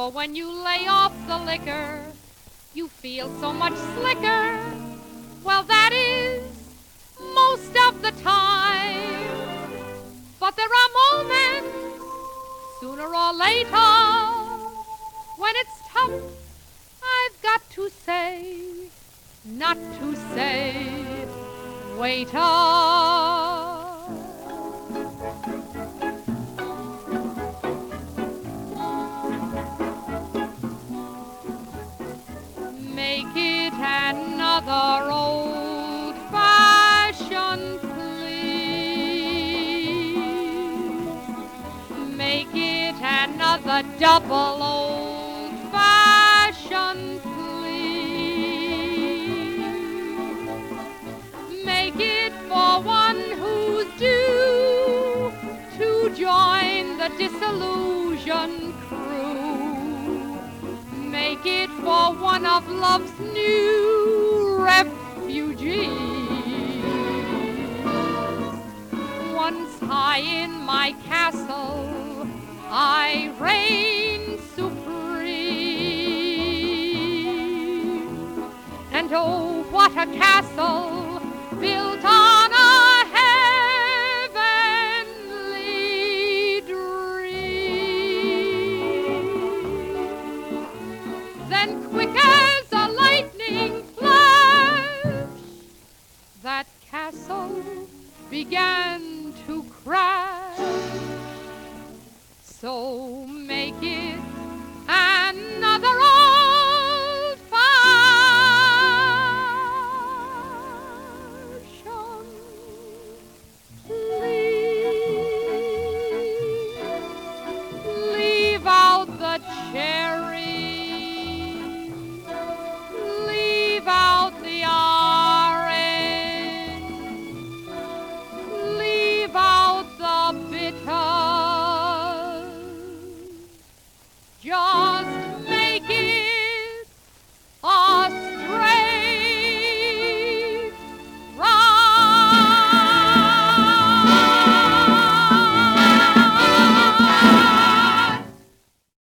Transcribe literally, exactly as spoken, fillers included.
For when you lay off the liquor, you feel so much slicker. Well, that is most of the time. But there are moments, sooner or later, when it's tough, I've got to say, not to say, waiter. Make it another old-fashioned, please. Make it another double old-fashioned, please. Make it for one who's due to join the disillusioned crew. Make it for one of love's new refugees. Once high in my castle, I reign supreme. And oh, what a castle built on a heavenly dream. Then quick as a lightning flash, that castle began to crash. So make it